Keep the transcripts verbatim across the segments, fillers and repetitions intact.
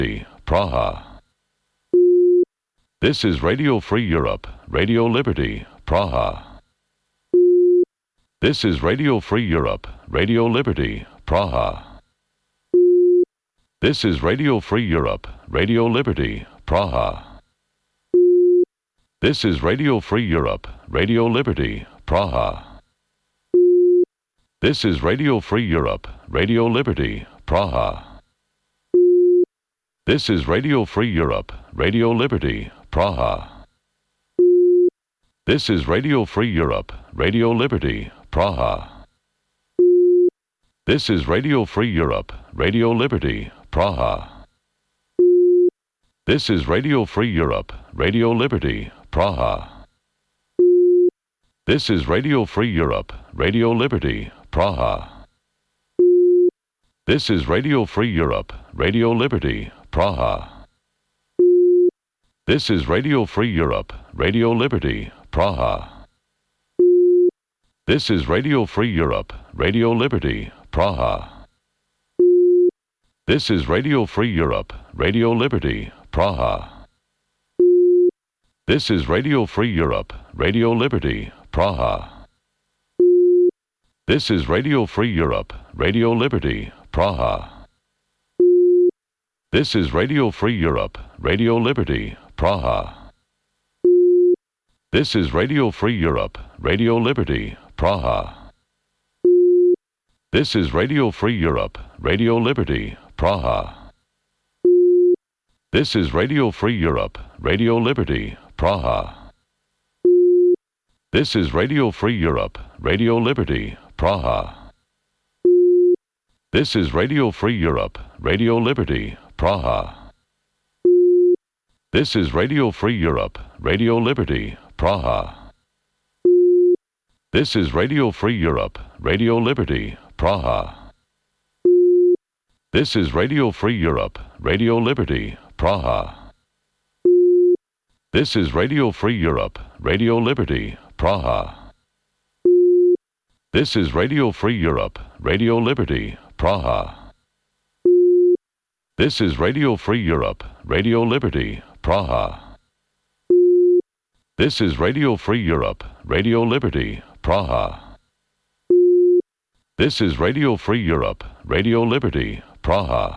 Praha. This is Radio Free Europe, Radio Liberty, Praha. This is Radio Free Europe, Radio Liberty, Praha. This is Radio Free Europe, Radio Liberty, Praha. This is Radio Free Europe, Radio Liberty, Praha. This is Radio Free Europe, Radio Liberty, Praha. This is Radio Free Europe, Radio Liberty, Praha. This is Radio Free Europe, Radio Liberty, Praha. This is Radio Free Europe, Radio Liberty, Praha. This is Radio Free Europe, Radio Liberty, Praha. This is Radio Free Europe, Radio Liberty, Praha. This is Radio Free Europe, Radio Liberty, Praha. This is Radio Free Europe, Radio Liberty, Praha. This is Radio Free Europe, Radio Liberty, Praha. This is Radio Free Europe, Radio Liberty, Praha. This is Radio Free Europe, Radio Liberty, Praha. This is Radio Free Europe, Radio Liberty, Praha. This is Radio Free Europe, Radio Liberty, Praha. This is Radio Free Europe, Radio Liberty, Praha. This is Radio Free Europe, Radio Liberty, Praha. This is Radio Free Europe, Radio Liberty, Praha. This is Radio Free Europe, Radio Liberty, Praha. This is Radio Free Europe, Radio Liberty, Praha. This is Radio Free Europe, Radio Liberty, Praha. This is Radio Free Europe, Radio Liberty, Praha. This is Radio Free Europe, Radio Liberty, Praha. This is Radio Free Europe, Radio Liberty, Praha. This is Radio Free Europe, Radio Liberty, Praha. This is Radio Free Europe, Radio Liberty, Praha. This is Radio Free Europe, Radio Liberty, Praha. This is Radio Free Europe, Radio Liberty, Praha.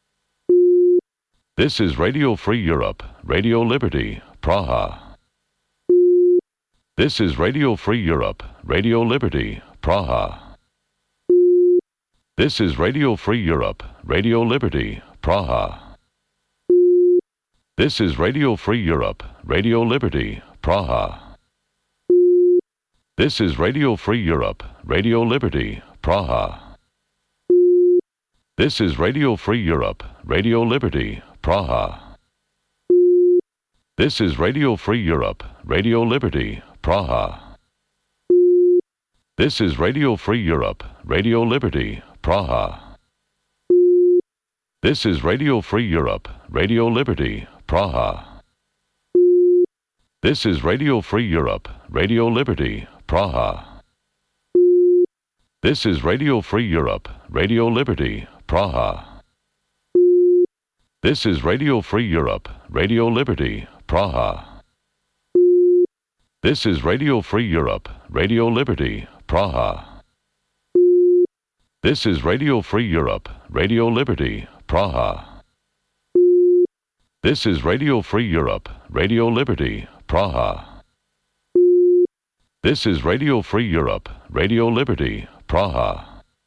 This is Radio Free Europe, Radio Liberty, Praha. This is Radio Free Europe, Radio Liberty, Praha. This is Radio Free Europe, Radio Liberty, Praha. This is Radio Free Europe, Radio Liberty, Praha. This is Radio Free Europe, Radio Liberty, Praha. This is Radio Free Europe, Radio Liberty, Praha. This is Radio Free Europe, Radio Liberty, Praha. This is Radio Free Europe, Radio Liberty, Praha. This is Radio Free Europe, Radio Liberty, Praha. This is Radio Free Europe, Radio Liberty, Praha. This is Radio Free Europe, Radio Liberty, Praha. This is Radio Free Europe, Radio Liberty, Praha. This is Radio Free Europe, Radio Liberty, Praha. This is Radio Free Europe, Radio Liberty, Praha. This is Radio Free Europe, Radio Liberty, Praha. This is Radio Free Europe, Radio Liberty, Praha.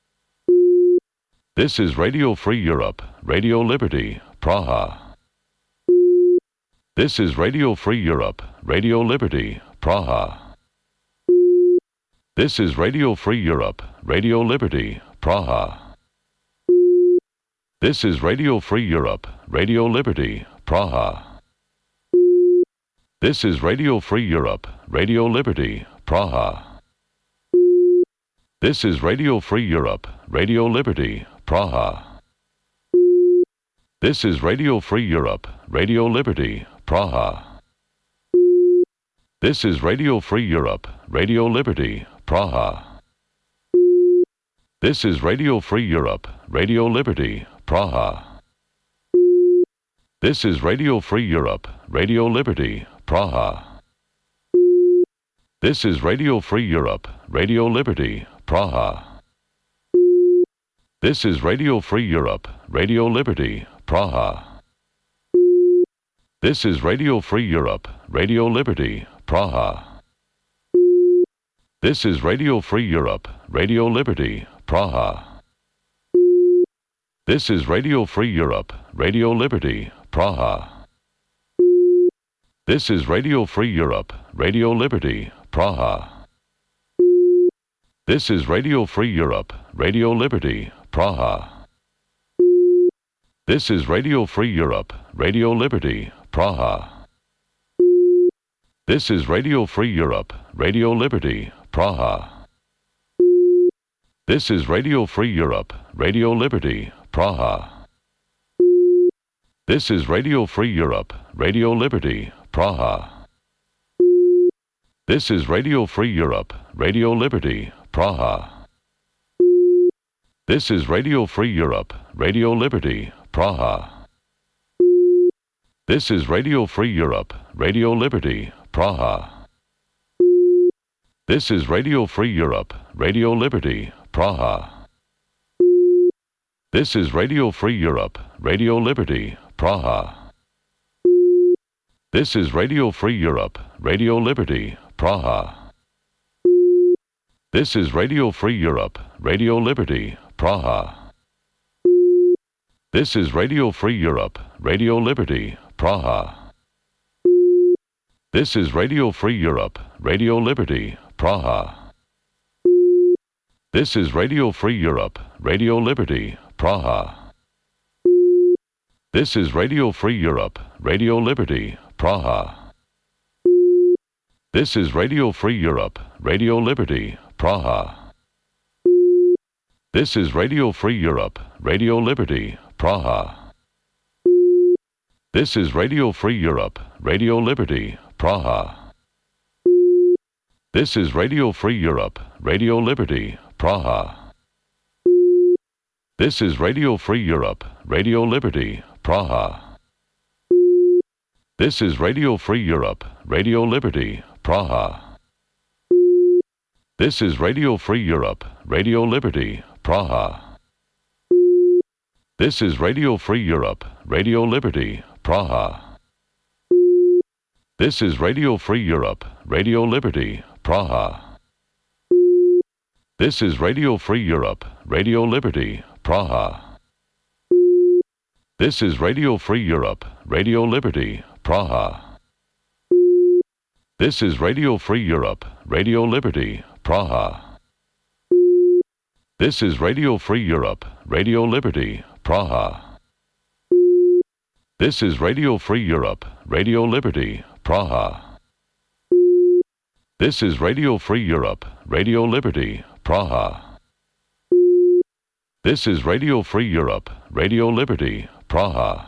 This is Radio Free Europe, Radio Liberty, Praha. This is Radio Free Europe, Radio Liberty, Praha. This is Radio Free Europe, Radio Liberty, Praha. This is Radio Free Europe, Radio Liberty, Praha. This is Radio Free Europe, Radio Liberty, Praha. This is Radio Free Europe, Radio Liberty, Praha. This is Radio Free Europe, Radio Liberty, Praha. This is Radio Free Europe, Radio Liberty, Praha. This is Radio Free Europe, Radio Liberty, Praha. This is Radio Free Europe, Radio Liberty, Praha. This is Radio Free Europe, Radio Liberty, Praha. This is Radio Free Europe, Radio Liberty, Praha. This is Radio Free Europe, Radio Liberty, Praha. This is Radio Free Europe, Radio Liberty, Praha. This is Radio Free Europe, Radio Liberty, Praha. This is Radio Free Europe, Radio Liberty, Praha. This is Radio Free Europe, Radio Liberty, Praha. This is Radio Free Europe, Radio Liberty, Praha. This is Radio Free Europe, Radio Liberty, Praha. This is Radio Free Europe, Radio Liberty, Praha. This is Radio Free Europe, Radio Liberty, Praha. This is Radio Free Europe, Radio Liberty, Praha. This is Radio Free Europe, Radio Liberty, Praha. This is Radio Free Europe, Radio Liberty, Praha. This is Radio Free Europe, Radio Liberty, Praha. This is Radio Free Europe, Radio Liberty, Praha. This is Radio Free Europe, Radio Liberty, Praha. This is Radio Free Europe, Radio Liberty, Praha. This is Radio Free Europe, Radio Liberty, Praha. This is Radio Free Europe, Radio Liberty, Praha. This is Radio Free Europe, Radio Liberty, Praha. This is Radio Free Europe, Radio Liberty, Praha. This is Radio Free Europe, Radio Liberty, Praha. This is Radio Free Europe, Radio Liberty, Praha. This is Radio Free Europe, Radio Liberty, Praha. This is Radio Free Europe, Radio Liberty, Praha. This is Radio Free Europe, Radio Liberty, Praha. This is Radio Free Europe, Radio Liberty, Praha. This is Radio Free Europe, Radio Liberty, Praha. This is Radio Free Europe, Radio Liberty, Praha. This is Radio Free Europe, Radio Liberty, Praha. This is Radio Free Europe, Radio Liberty, Praha. This is Radio Free Europe, Radio Liberty, Praha. This is Radio Free Europe, Radio Liberty, Praha. This is Radio Free Europe, Radio Liberty, Praha. This is Radio Free Europe, Radio Liberty, Praha. This is Radio Free Europe, Radio Liberty, Praha. This is Radio Free Europe, Radio Liberty, Praha.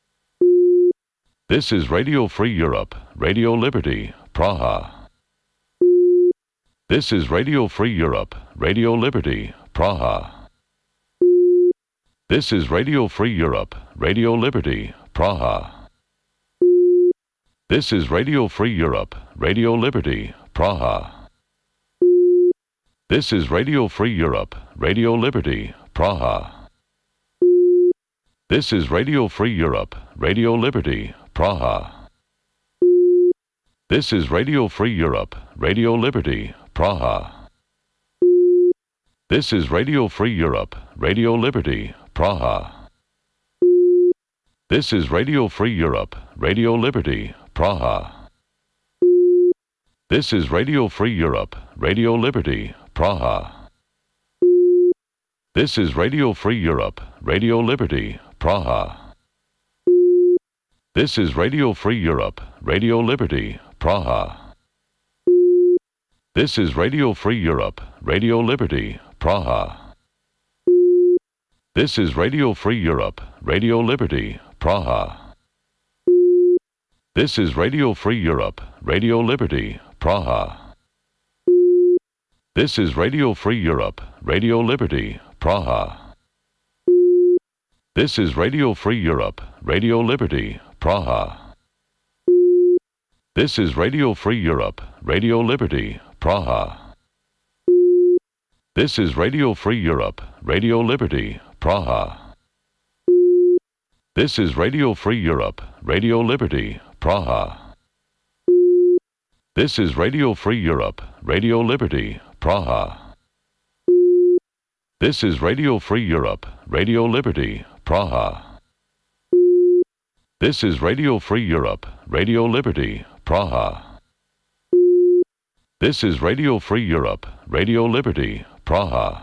This is Radio Free Europe, Radio Liberty, Praha. This is Radio Free Europe, Radio Liberty, Praha. This is Radio Free Europe, Radio Liberty, Praha. This is Radio Free Europe, Radio Liberty, Praha. This is Radio Free Europe, Radio Liberty, Praha. This is Radio Free Europe, Radio Liberty, Praha. This is Radio Free Europe, Radio Liberty, Praha. This is Radio Free Europe, Radio Liberty, Praha. This is Radio Free Europe, Radio Liberty, Praha. This is Radio Free Europe, Radio Liberty, Praha. This is Radio Free Europe, Radio Liberty, Praha. This is Radio Free Europe, Radio Liberty, Praha. This is Radio Free Europe, Radio Liberty, Praha. This is Radio Free Europe, Radio Liberty, Praha. This is Radio Free Europe, Radio Liberty, Praha. This is Radio Free Europe, Radio Liberty, Praha. This is Radio Free Europe, Radio Liberty, Praha. This is Radio Free Europe, Radio Liberty, Praha. This is Radio Free Europe, Radio Liberty, Praha. This is Radio Free Europe, Radio Liberty, Praha. This is Radio Free Europe, Radio Liberty, Praha. This is Radio Free Europe, Radio Liberty, Praha. This is Radio Free Europe, Radio Liberty, Praha. This is Radio Free Europe, Radio Liberty, Praha.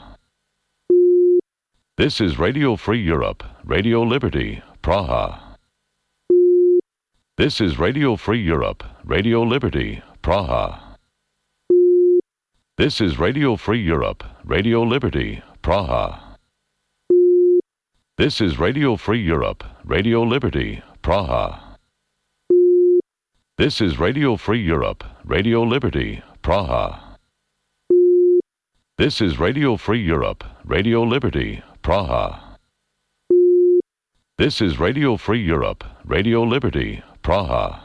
This is Radio Free Europe, Radio Liberty, Praha. This is Radio Free Europe, Radio Liberty, Praha. This is Radio Free Europe, Radio Liberty, Praha. This is Radio Free Europe, Radio Liberty, Praha. This is Radio Free Europe, Radio Liberty, Praha. This is Radio Free Europe, Radio Liberty, Praha. This is Radio Free Europe, Radio Liberty, Praha.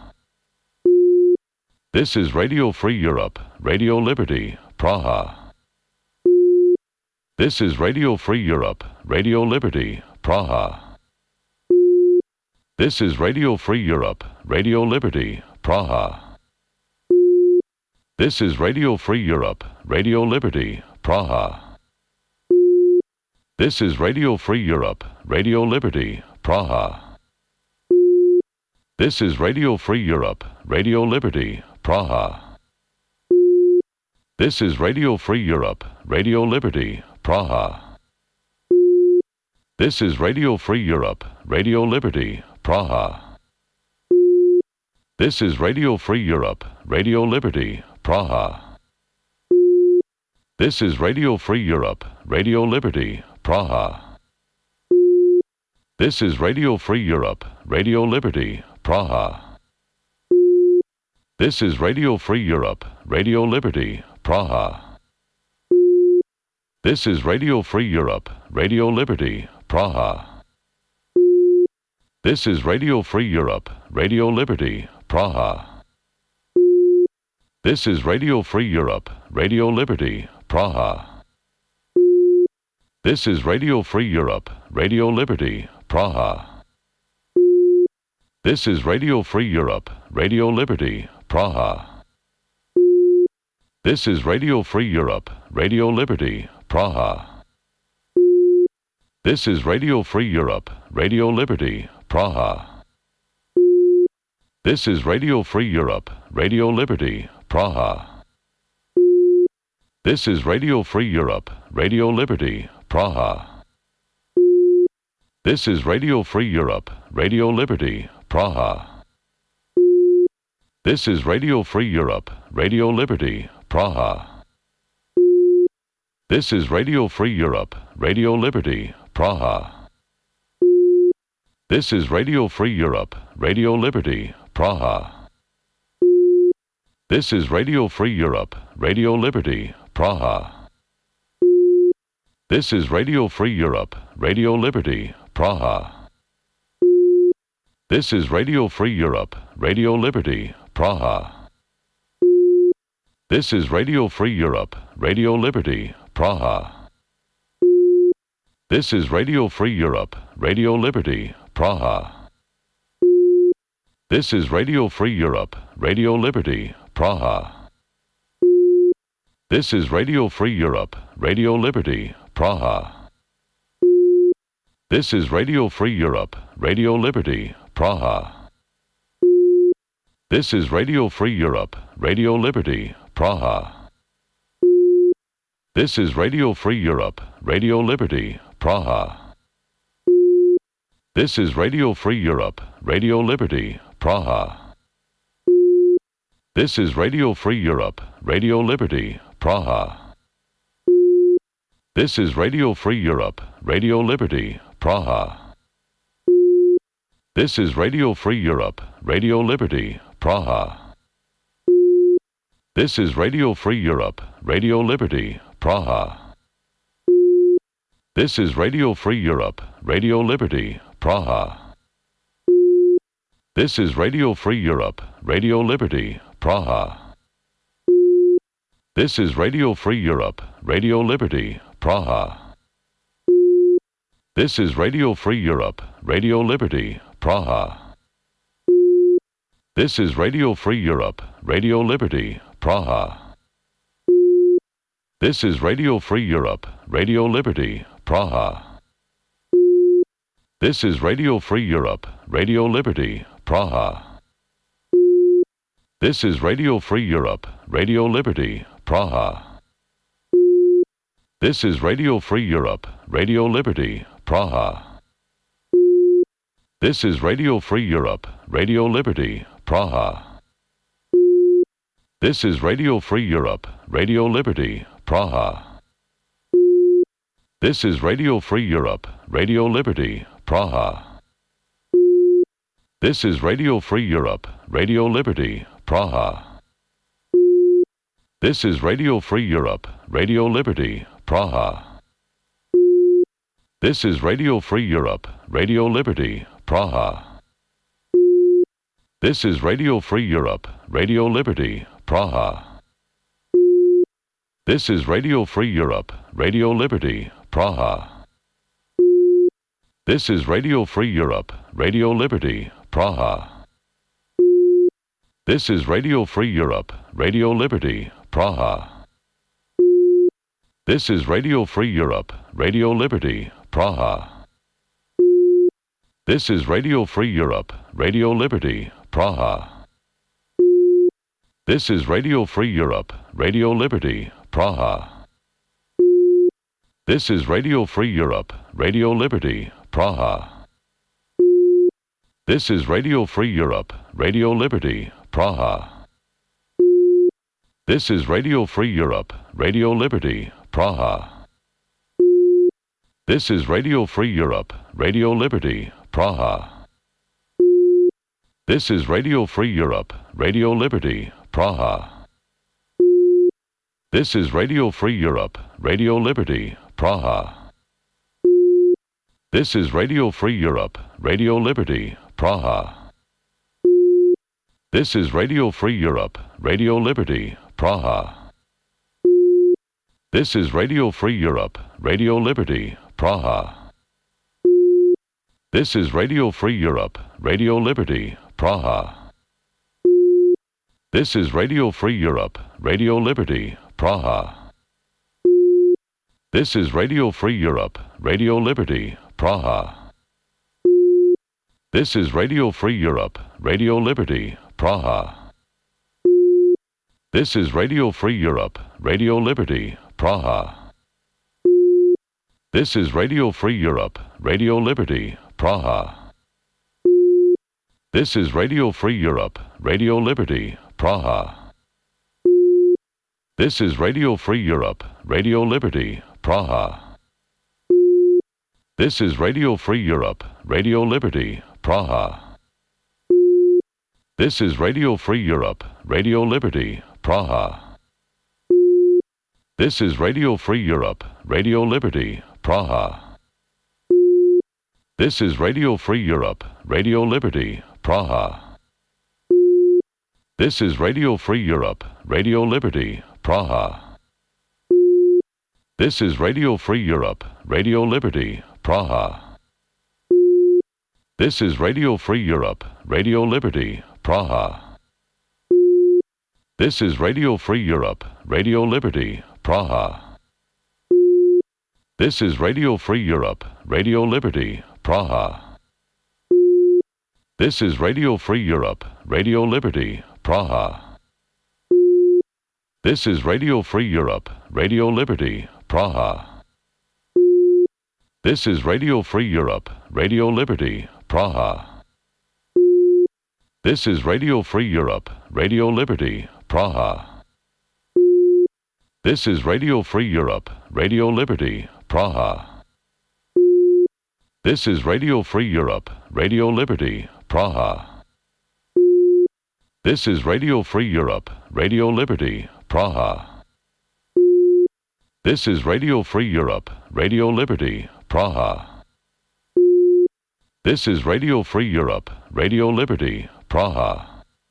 This is Radio Free Europe, Radio Liberty, Praha. This is Radio Free Europe, Radio Liberty, Praha. This is Radio Free Europe, Radio Liberty, Praha. This is Radio Free Europe, Radio Liberty, Praha. This is Radio Free Europe, Radio Liberty, Praha. This is Radio Free Europe, Radio Liberty, Praha. This is Radio Free Europe, Radio Liberty, Praha. This is Radio Free Europe, Radio Liberty, Praha. This is Radio Free Europe, Radio Liberty, Praha. This is Radio Free Europe, Radio Liberty, Praha. This is Radio Free Europe, Radio Liberty, Praha. This is Radio Free Europe, Radio Liberty, Praha. This is Radio Free Europe, Radio Liberty, Praha. This is Radio Free Europe, Radio Liberty, Praha. This is Radio Free Europe, Radio Liberty, Praha. This is Radio Free Europe, Radio Liberty, Praha. This is Radio Free Europe, Radio Liberty, Praha. This is Radio Free Europe, Radio Liberty, Praha. This is Radio Free Europe, Radio Liberty, Praha. This is Radio Free Europe, Radio Liberty, Praha. This is Radio Free Europe, Radio Liberty, Praha. This is Radio Free Europe, Radio Liberty, Praha. This is Radio Free Europe, Radio Liberty, Praha. This is Radio Free Europe, Radio Liberty, Praha. This is Radio Free Europe, Radio Liberty, Praha. This is Radio Free Europe, Radio Liberty, Praha. This is Radio Free Europe, Radio Liberty, Praha. This is Radio Free Europe, Radio Liberty, Praha. This is Radio Free Europe, Radio Liberty, Praha. This is Radio Free Europe, Radio Liberty, Praha. This is Radio Free Europe, Radio Liberty, Praha. This is Radio Free Europe, Radio Liberty, Praha. This is Radio Free Europe, Radio Liberty, Praha. This is Radio Free Europe, Radio Liberty, Praha. This is Radio Free Europe, Radio Liberty, Praha. This is Radio Free Europe, Radio Liberty, Praha. This is Radio Free Europe, Radio Liberty, Praha. This is Radio Free Europe, Radio Liberty, Praha. This is Radio Free Europe, Radio Liberty, Praha. This is Radio Free Europe, Radio Liberty, Praha. This is Radio Free Europe, Radio Liberty, Praha. This is Radio Free Europe, Radio Liberty, Praha. This is Radio Free Europe, Radio Liberty, Praha. This is Radio Free Europe, Radio Liberty, Praha. This is Radio Free Europe, Radio Liberty, Praha. This is Radio Free Europe, Radio Liberty, Praha. This is Radio Free Europe, Radio Liberty, Praha. This is Radio Free Europe, Radio Liberty, Praha. This is Radio Free Europe, Radio Liberty, Praha. This is Radio Free Europe, Radio Liberty, Praha. This is Radio Free Europe, Radio Liberty, Praha. This is Radio Free Europe, Radio Liberty, Praha. This is Radio Free Europe, Radio Liberty, Praha. This is Radio Free Europe, Radio Liberty, Praha. This is Radio Free Europe, Radio Liberty, Praha. This is Radio Free Europe, Radio Liberty, Praha. This is Radio Free Europe, Radio Liberty, Praha. This is Radio Free Europe, Radio Liberty, Praha. This is Radio Free Europe, Radio Liberty, Praha. This is Radio Free Europe, Radio Liberty, Praha. This is Radio Free Europe, Radio Liberty, Praha. This is Radio Free Europe, Radio Liberty, Praha. This is Radio Free Europe, Radio Liberty, Praha. This is Radio Free Europe, Radio Liberty, Praha. This is Radio Free Europe, Radio Liberty, Praha. This is Radio Free Europe, Radio Liberty, Praha. This is Radio Free Europe, Radio Liberty, Praha. This is Radio Free Europe, Radio Liberty, Praha. This is Radio Free Europe, Radio Liberty, Praha. This is Radio Free Europe, Radio Liberty, Praha. This is Radio Free Europe, Radio Liberty, Praha. This is Radio Free Europe, Radio Liberty, Praha. This is Radio Free Europe, Radio Liberty, Praha. This is Radio Free Europe, Radio Liberty, Praha. This is Radio Free Europe, Radio Liberty, Praha. This is Radio Free Europe, Radio Liberty, Praha. This is Radio Free Europe, Radio Liberty, Praha. This is Radio Free Europe, Radio Liberty, Praha. This is Radio Free Europe, Radio Liberty, Praha. This is Radio Free Europe, Radio Liberty, Praha. This is Radio Free Europe, Radio Liberty, Praha. This is Radio Free Europe, Radio Liberty, Praha. This is Radio Free Europe, Radio Liberty, Praha. This is Radio Free Europe, Radio Liberty, Praha. This is Radio Free Europe, Radio Liberty, Praha. This is Radio Free Europe, Radio Liberty, Praha. This is Radio Free Europe, Radio Liberty, Praha. This is Radio Free Europe, Radio Liberty, Praha. This is Radio Free Europe, Radio Liberty, Praha. This is Radio Free Europe, Radio Liberty, Praha. This is Radio Free Europe, Radio Liberty, Praha. This is Radio Free Europe, Radio Liberty, Praha. This is Radio Free Europe, Radio Liberty, Praha. This is Radio Free Europe, Radio Liberty, Praha. This is Radio Free Europe, Radio Liberty, Praha. This is Radio Free Europe, Radio Liberty, Praha. This is Radio Free Europe, Radio Liberty, Praha.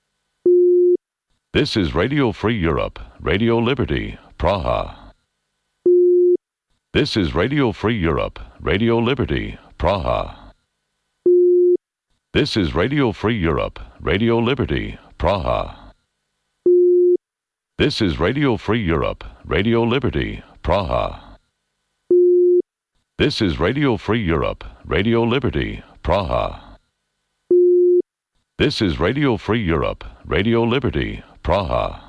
This is Radio Free Europe, Radio Liberty, Praha. This is Radio Free Europe, Radio Liberty, Praha. This is Radio Free Europe, Radio Liberty, Praha. This is Radio Free Europe, Radio Liberty, Praha. This is Radio Free Europe, Radio Liberty, Praha. This is Radio Free Europe, Radio Liberty, Praha.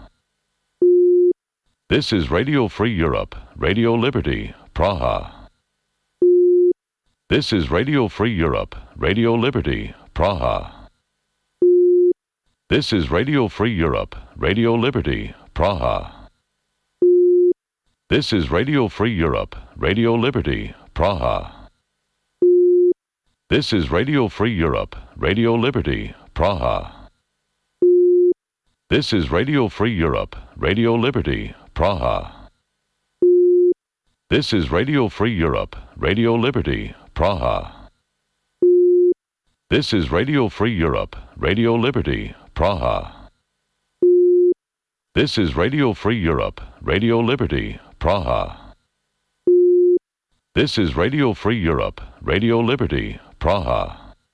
This is Radio Free Europe, Radio Liberty, Praha. This is Radio Free Europe, Radio Liberty, Praha. This is Radio Free Europe, Radio Liberty, Praha. This is Radio Free Europe, Radio Liberty, Praha. This is Radio Free Europe, Radio Liberty, Praha. This is Radio Free Europe, Radio Liberty, Praha. This is Radio Free Europe, Radio Liberty, Praha. This is Radio Free Europe, Radio Liberty, Praha. This is Radio Free Europe, Radio Liberty, Praha. This is Radio Free Europe, Radio Liberty, Praha.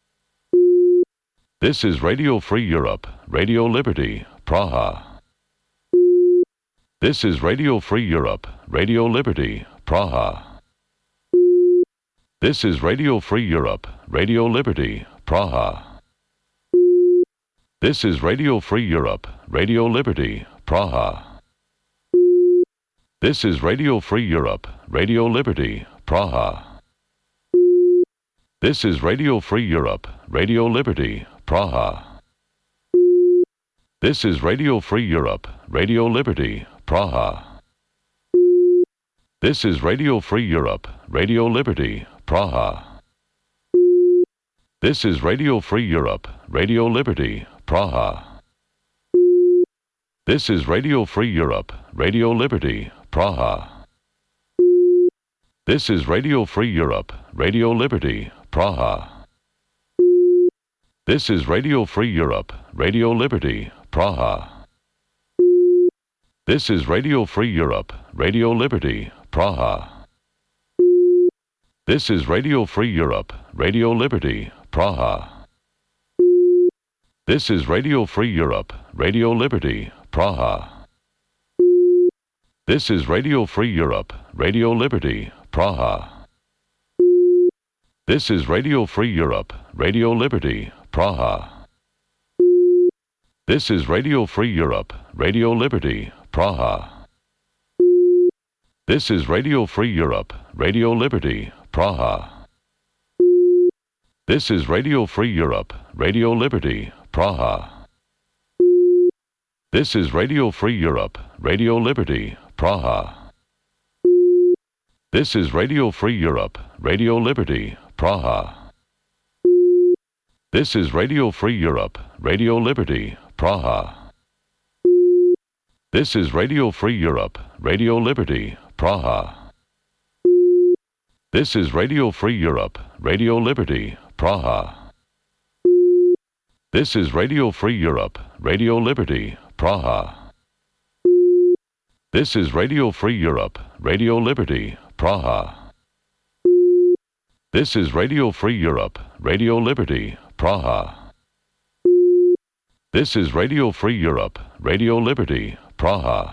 This is Radio Free Europe, Radio Liberty, Praha. This is Radio Free Europe, Radio Liberty, Praha. This is Radio Free Europe, Radio Liberty, Praha. This is Radio Free Europe, Radio Liberty, Praha. This is Radio Free Europe, Radio Liberty, Praha. This is Radio Free Europe, Radio Liberty, Praha. This is Radio Free Europe, Radio Liberty, Praha. This is Radio Free Europe, Radio Liberty, Praha. This is Radio Free Europe, Radio Liberty, Praha. This is Radio Free Europe, Radio Liberty, Praha. This is Radio Free Europe, Radio Liberty, Praha. This is Radio Free Europe, Radio Liberty, Praha. This is Radio Free Europe, Radio Liberty, Praha. This is Radio Free Europe, Radio Liberty, Praha. This is Radio Free Europe, Radio Liberty, Praha. This is Radio Free Europe, Radio Liberty, Praha. This is Radio Free Europe, Radio Liberty, Praha. This is Radio Free Europe, Radio Liberty, Praha. This is Radio Free Europe, Radio Liberty, Praha. This is Radio Free Europe, Radio Liberty, Praha. This is Radio Free Europe, Radio Liberty, Praha. This is Radio Free Europe, Radio Liberty, Praha. This is Radio Free Europe, Radio Liberty, Praha. This is Radio Free Europe, Radio Liberty, Praha. This is Radio Free Europe, Radio Liberty, Praha. This is Radio Free Europe, Radio Liberty, Praha. This is Radio Free Europe, Radio Liberty, Praha. This is Radio Free Europe, Radio Liberty, Praha. This is Radio Free Europe, Radio Liberty, Praha.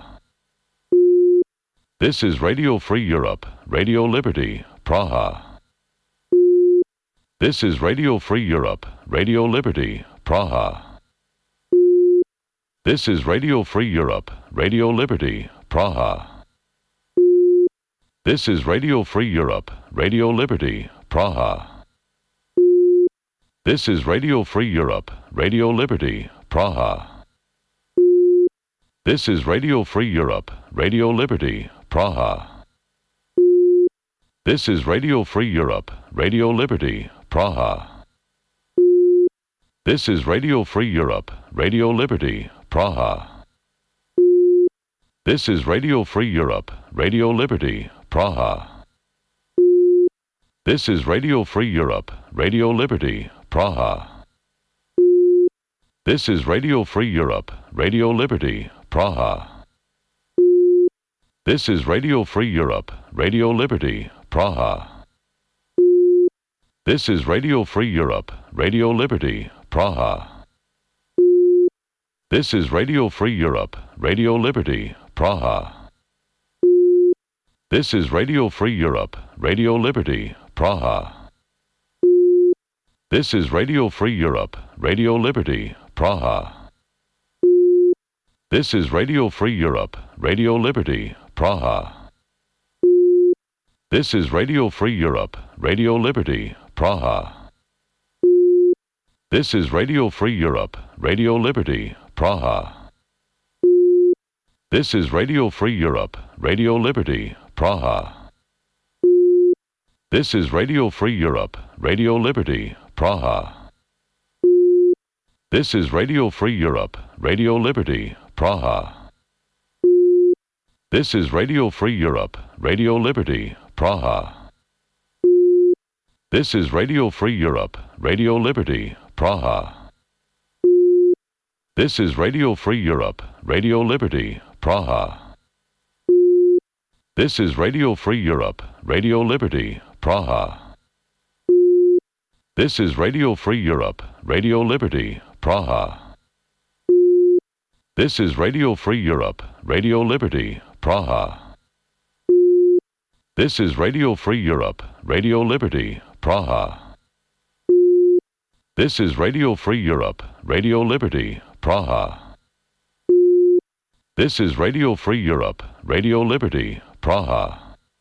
This is Radio Free Europe, Radio Liberty, Praha. This is Radio Free Europe, Radio Liberty, Praha. This is Radio Free Europe, Radio Liberty, Praha. This is Radio Free Europe, Radio Liberty, Praha. This is Radio Free Europe, Radio Liberty, Praha. This is Radio Free Europe, Radio Liberty, Praha. This is Radio Free Europe, Radio Liberty, Praha. This is Radio Free Europe, Radio Liberty, Praha. This is Radio Free Europe, Radio Liberty, Praha. This is Radio Free Europe, Radio Liberty, Praha. This is Radio Free Europe, Radio Liberty, Praha. This is Radio Free Europe, Radio Liberty, Praha. This is Radio Free Europe, Radio Liberty, Praha. This is Radio Free Europe, Radio Liberty, Praha. This is Radio Free Europe, Radio Liberty, Praha. This is Radio Free Europe, Radio Liberty, Praha. This is Radio Free Europe, Radio Liberty, Praha. This is Radio Free Europe, Radio Liberty, Praha. This is Radio Free Europe, Radio Liberty, Praha. This is Radio Free Europe, Radio Liberty, Praha. This is Radio Free Europe, Radio Liberty, Praha. This is Radio Free Europe, Radio Liberty, Praha. This is Radio Free Europe, Radio Liberty, Praha. This is Radio Free Europe, Radio Liberty, Praha. This is Radio Free Europe, Radio Liberty, Praha. This is Radio Free Europe, Radio Liberty, Praha. This is Radio Free Europe, Radio Liberty, Praha. This is Radio Free Europe, Radio Liberty, Praha. This is Radio Free Europe, Radio Liberty, Praha. This is Radio Free Europe, Radio Liberty, Praha. This is Radio Free Europe, Radio Liberty, Praha.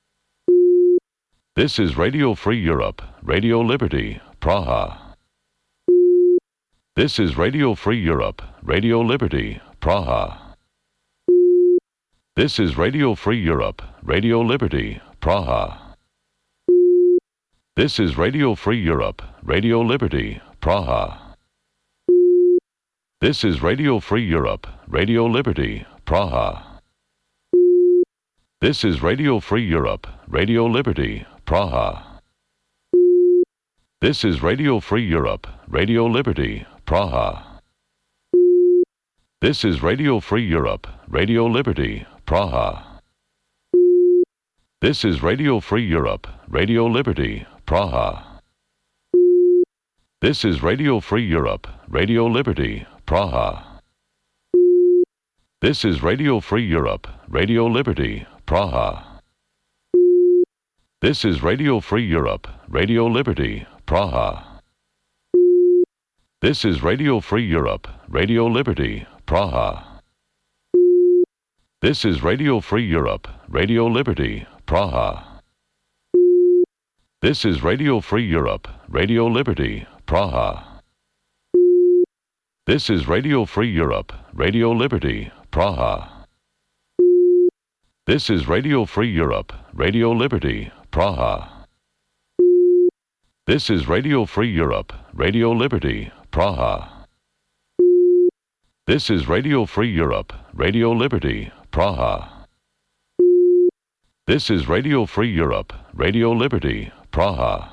This is Radio Free Europe, Radio Liberty, Praha. This is Radio Free Europe, Radio Liberty, Praha. This is Radio Free Europe, Radio Liberty, Praha. This is Radio Free Europe, Radio Liberty, Praha. This is Radio Free Europe, Radio Liberty, Praha. This is Radio Free Europe, Radio Liberty, Praha. This is Radio Free Europe, Radio Liberty, Praha. This is Radio Free Europe, Radio Liberty, Praha. This is Radio Free Europe, Radio Liberty, Praha. This is Radio Free Europe, Radio Liberty, Praha. This is Radio Free Europe, Radio Liberty, Praha. This is Radio Free Europe, Radio Liberty, Praha. This is Radio Free Europe, Radio Liberty, Praha. This is Radio Free Europe, Radio Liberty, Praha. This is Radio Free Europe, Radio Liberty, Praha. This is Radio Free Europe, Radio Liberty, Praha. This is Radio Free Europe, Radio Liberty, Praha. This is Radio Free Europe, Radio Liberty, Praha. This is Radio Free Europe, Radio Liberty, Praha. This is Radio Free Europe, Radio Liberty, Praha.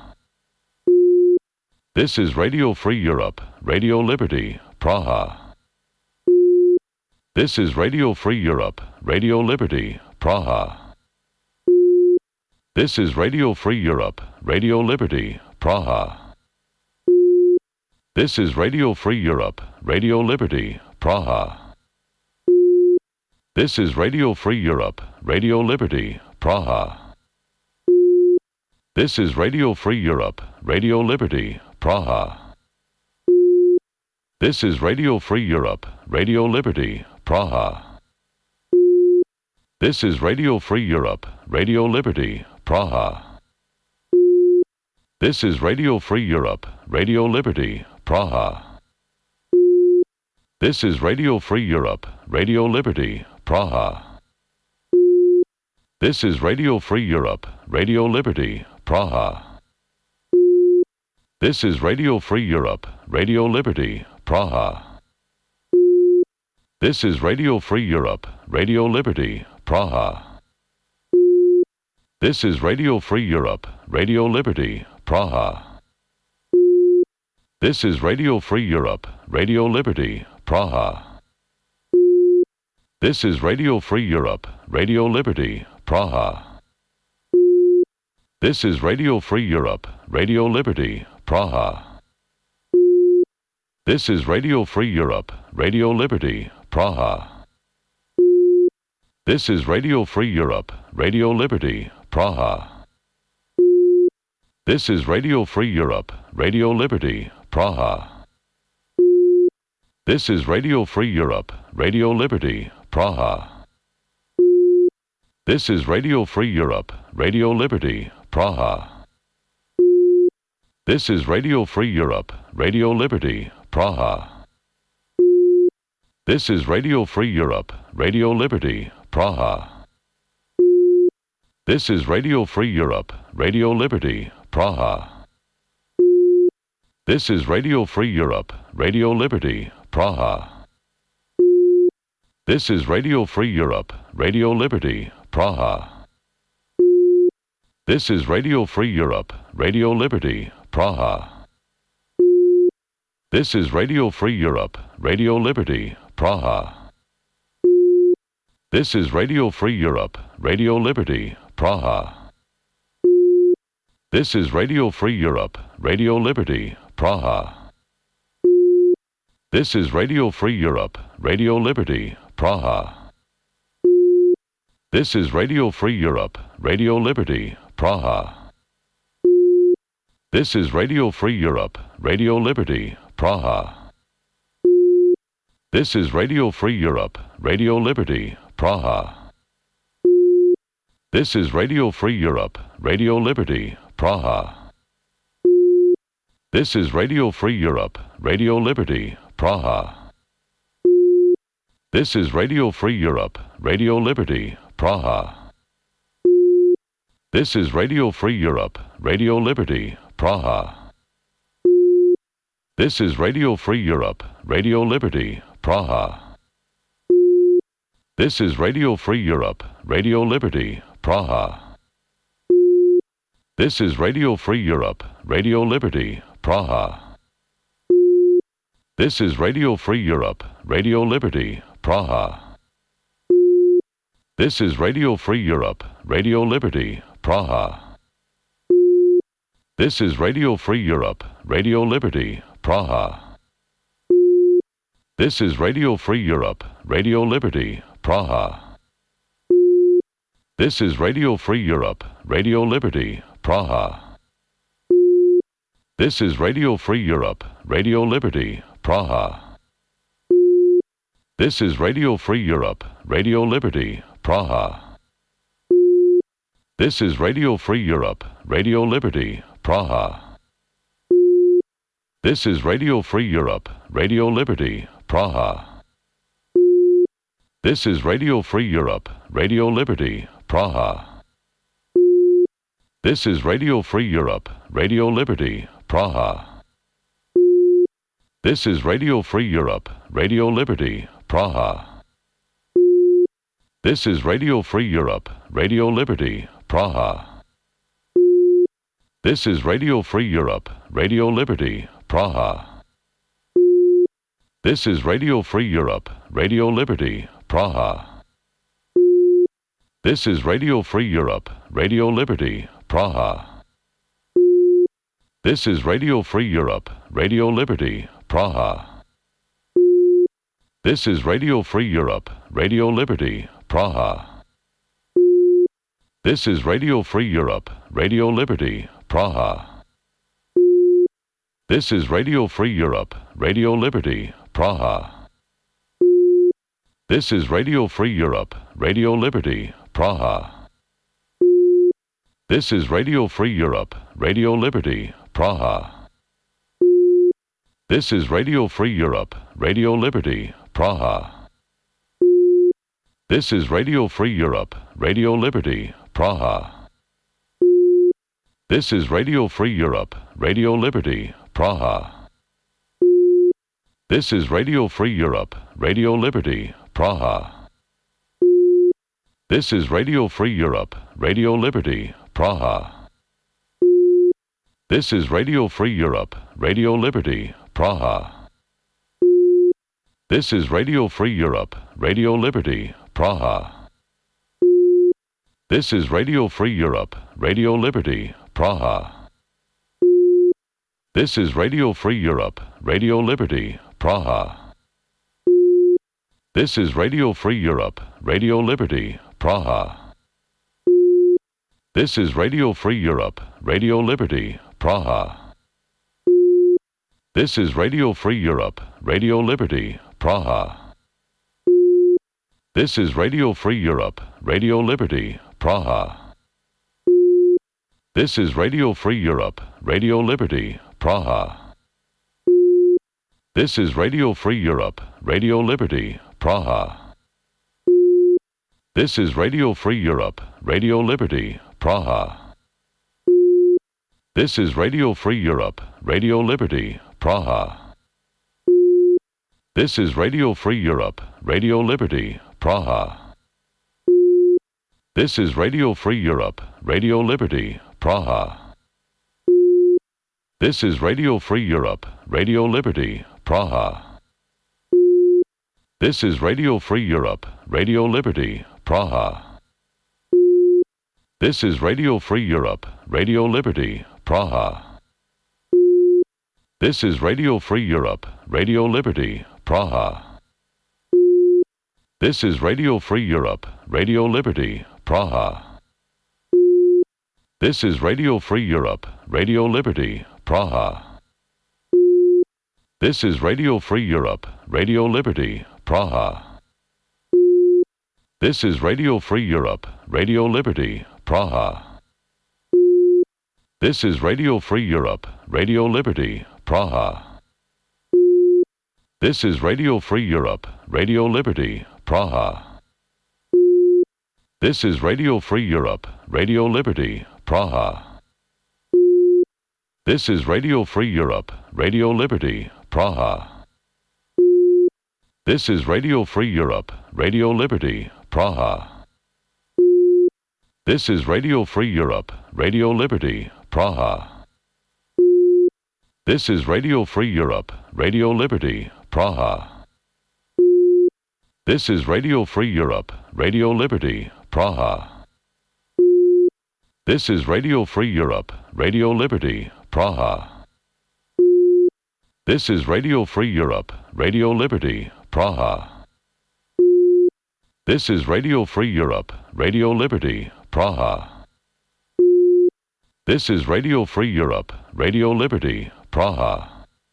This is Radio Free Europe, Radio Liberty, Praha. This is Radio Free Europe, Radio Liberty, Praha. This is Radio Free Europe, Radio Liberty, Praha. This is Radio Free Europe, Radio Liberty, Praha. This is Radio Free Europe, Radio Liberty, Praha. This is Radio Free Europe, Radio Liberty, Praha. This is Radio Free Europe, Radio Liberty, Praha. This is Radio Free Europe, Radio Liberty, Praha. This is Radio Free Europe, Radio Liberty, Praha. This is Radio Free Europe, Radio Liberty, Praha. This is Radio Free Europe, Radio Liberty, Praha. This is Radio Free Europe, Radio Liberty, Praha. This is Radio Free Europe, Radio Liberty, Praha. This is Radio Free Europe, Radio Liberty, Praha. This is Radio Free Europe, Radio Liberty, Praha. This is Radio Free Europe, Radio Liberty, Praha. This is Radio Free Europe, Radio Liberty, Praha. This is Radio Free Europe, Radio Liberty, Praha. This is Radio Free Europe, Radio Liberty, Praha. This is Radio Free Europe, Radio Liberty, Praha. This is Radio Free Europe, Radio Liberty, Praha. This is Radio Free Europe, Radio Liberty, Praha. This is Radio Free Europe, Radio Liberty, Praha. This is Radio Free Europe, Radio Liberty, Praha. This is Radio Free Europe, Radio Liberty, Praha. This is Radio Free Europe, Radio Liberty, Praha. This is Radio Free Europe, Radio Liberty, Praha. This is Radio Free Europe, Radio Liberty, Praha. This is Radio Free Europe, Radio Liberty, Praha. This is Radio Free Europe, Radio Liberty, Praha. This is Radio Free Europe, Radio Liberty, Praha. This is Radio Free Europe, Radio Liberty, Praha. This is Radio Free Europe, Radio Liberty, Praha. This is Radio Free Europe, Radio Liberty, Praha. This is Radio Free Europe, Radio Liberty, Praha. This is Radio Free Europe, Radio Liberty, Praha. This is Radio Free Europe, Radio Liberty, Praha. This is Radio Free Europe, Radio Liberty, Praha. This is Radio Free Europe, Radio Liberty, Praha. This is Radio Free Europe, Radio Liberty, Praha. This is Radio Free Europe, Radio Liberty, Praha. This is Radio Free Europe, Radio Liberty, Praha. This is Radio Free Europe, Radio Liberty, Praha. This is Radio Free Europe, Radio Liberty, Praha. This is Radio Free Europe, Radio Liberty, Praha. This is Radio Free Europe, Radio Liberty, Praha. This is Radio Free Europe, Radio Liberty, Praha. This is Radio Free Europe, Radio Liberty, Praha. This is Radio Free Europe, Radio Liberty, Praha. This is Radio Free Europe, Radio Liberty, Praha. This is Radio Free Europe, Radio Liberty, Praha. This is Radio Free Europe, Radio Liberty, Praha. This is Radio Free Europe, Radio Liberty, Praha. This is Radio Free Europe, Radio Liberty, Praha. This is Radio Free Europe, Radio Liberty, Praha. This is Radio Free Europe, Radio Liberty, Praha. This is Radio Free Europe, Radio Liberty, Praha. This is Radio Free Europe, Radio Liberty, Praha. This is Radio Free Europe, Radio Liberty, Praha. This is Radio Free Europe, Radio Liberty, Praha. This is Radio Free Europe, Radio Liberty, Praha. This is Radio Free Europe, Radio Liberty, Praha. This is Radio Free Europe, Radio Liberty, Praha. This is Radio Free Europe, Radio Liberty, Praha. This is Radio Free Europe, Radio Liberty, Praha. This is Radio Free Europe, Radio Liberty, Praha. This is Radio Free Europe, Radio Liberty, Praha. This is Radio Free Europe, Radio Liberty, Praha. This is Radio Free Europe, Radio Liberty, Praha. This is Radio Free Europe, Radio Liberty, Praha. This is Radio Free Europe, Radio Liberty, Praha. This is Radio Free Europe, Radio Liberty, Praha. This is Radio Free Europe, Radio Liberty, Praha. This is Radio Free Europe, Radio Liberty, Praha. This is Radio Free Europe, Radio Liberty, Praha. This is Radio Free Europe, Radio Liberty, Praha. This is Radio Free Europe, Radio Liberty, Praha. This is Radio Free Europe, Radio Liberty, Praha. This is Radio Free Europe, Radio Liberty, Praha. This is Radio Free Europe, Radio Liberty, Praha. This is Radio Free Europe, Radio Liberty, Praha. This is Radio Free Europe, Radio Liberty, Praha. This is Radio Free Europe, Radio Liberty, Praha. This is Radio Free Europe, Radio Liberty, Praha. This is Radio Free Europe, Radio Liberty, Praha. This is Radio Free Europe, Radio Liberty, Praha. This is Radio Free Europe, Radio Liberty, Praha. This is Radio Free Europe, Radio Liberty, Praha. This is Radio Free Europe, Radio Liberty, Praha. This is Radio Free Europe, Radio Liberty, Praha. This is Radio Free Europe, Radio Liberty, Praha. This is Radio Free Europe, Radio Liberty, Praha. This is Radio Free Europe, Radio Liberty, Praha. This is Radio Free Europe, Radio Liberty, Praha. This is Radio Free Europe, Radio Liberty, Praha. This is Radio Free Europe, Radio Liberty, Praha. This is Radio Free Europe, Radio Liberty, Praha. This is Radio Free Europe, Radio Liberty, Praha. This is Radio Free Europe, Radio Liberty, Praha. This is Radio Free Europe, Radio Liberty, Praha. This is Radio Free Europe, Radio Liberty, Praha. This is Radio Free Europe, Radio Liberty, Praha. This is Radio Free Europe, Radio Liberty, Praha.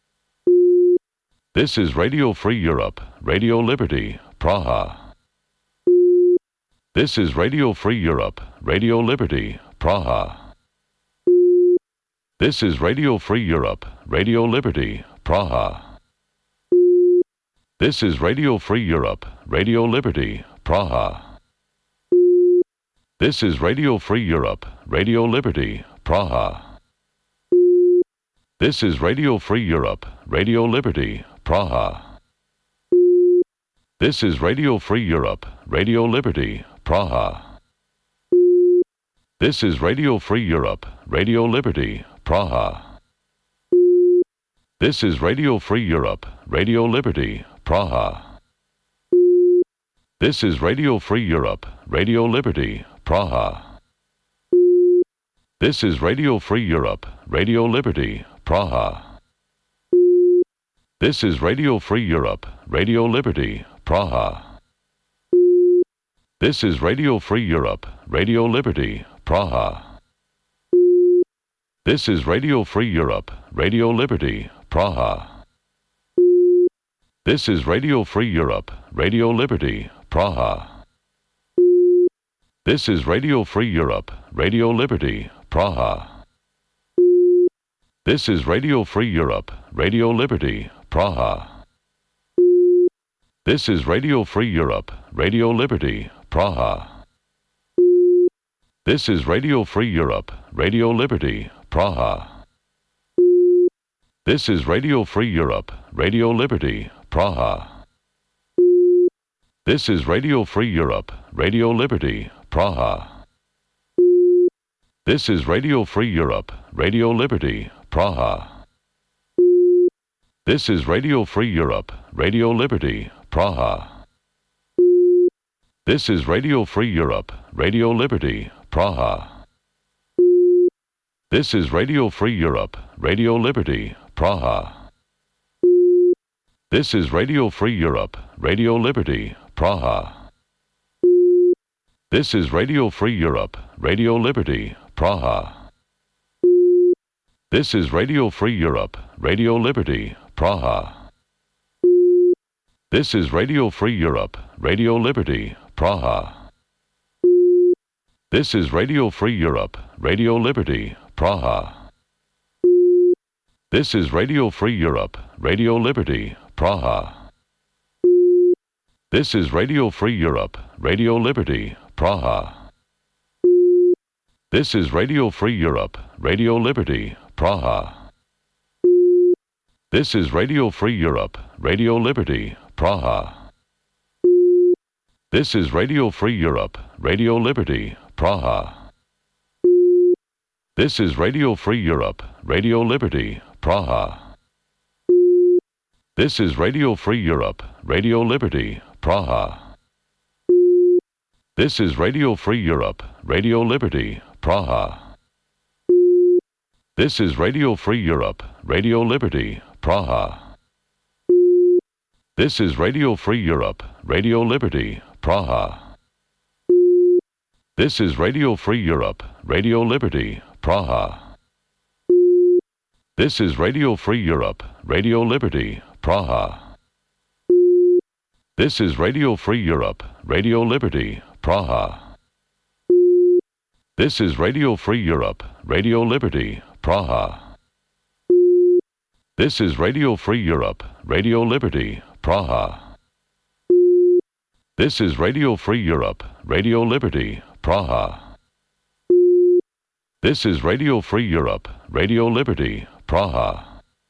This is Radio Free Europe, Radio Liberty, Praha. This is Radio Free Europe, Radio Liberty, Praha. This is Radio Free Europe, Radio Liberty, Praha. This is Radio Free Europe, Radio Liberty, Praha. This is Radio Free Europe, Radio Liberty, Praha. This is Radio Free Europe, Radio Liberty, Praha. This is Radio Free Europe, Radio Liberty, Praha. This is Radio Free Europe, Radio Liberty, Praha. This is Radio Free Europe, Radio Liberty, Praha. This is Radio Free Europe, Radio Liberty, Praha. This is Radio Free Europe, Radio Liberty, Praha. This is Radio Free Europe, Radio Liberty, Praha. This is Radio Free Europe, Radio Liberty, Praha. This is Radio Free Europe, Radio Liberty, Praha. This is Radio Free Europe, Radio Liberty, Praha. This is Radio Free Europe, Radio Liberty, Praha. This is Radio Free Europe, Radio Liberty, Praha. This is Radio Free Europe, Radio Liberty, Praha. This is Radio Free Europe, Radio Liberty, Praha. This is Radio Free Europe, Radio Liberty, Praha. This is Radio Free Europe, Radio Liberty, Praha. This is Radio Free Europe, Radio Liberty, Praha. This is Radio Free Europe, Radio Liberty, Praha. This is Radio Free Europe, Radio Liberty, Praha. This is Radio Free Europe, Radio Liberty, Praha. This is Radio Free Europe, Radio Liberty, Praha. This is Radio Free Europe, Radio Liberty, Praha. This is Radio Free Europe, Radio Liberty, Praha. This is Radio Free Europe, Radio Liberty, Praha. This is Radio Free Europe, Radio Liberty, Praha. This is Radio Free Europe, Radio Liberty, Praha. This is Radio Free Europe, Radio Liberty, Praha. This is Radio Free Europe, Radio Liberty, Praha. This is Radio Free Europe, Radio Liberty, Praha. This is Radio Free Europe, Radio Liberty, Praha. This is Radio Free Europe, Radio Liberty, Praha. This is Radio Free Europe, Radio Liberty, Praha. This is Radio Free Europe, Radio Liberty, Praha. This is Radio Free Europe, Radio Liberty, Praha. This is Radio Free Europe, Radio Liberty, Praha. This is Radio Free Europe, Radio Liberty, Praha. This is Radio Free Europe, Radio Liberty, Praha. This is Radio Free Europe, Radio Liberty, Praha. This is Radio Free Europe, Radio Liberty, Praha. This is Radio Free Europe, Radio Liberty, Praha. This is Radio Free Europe, Radio Liberty, Praha. This is Radio Free Europe, Radio Liberty, Praha.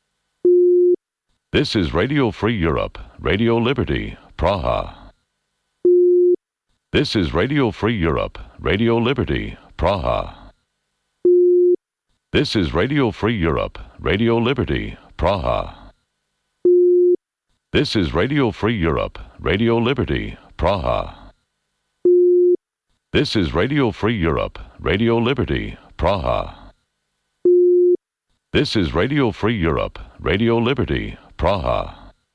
This is Radio Free Europe, Radio Liberty, Praha. This is Radio Free Europe, Radio Liberty, Praha. This is Radio Free Europe, Radio Liberty, Praha. This is Radio Free Europe, Radio Liberty, Praha. This is Radio Free Europe, Radio Liberty, Praha. This is Radio Free Europe, Radio Liberty, Praha.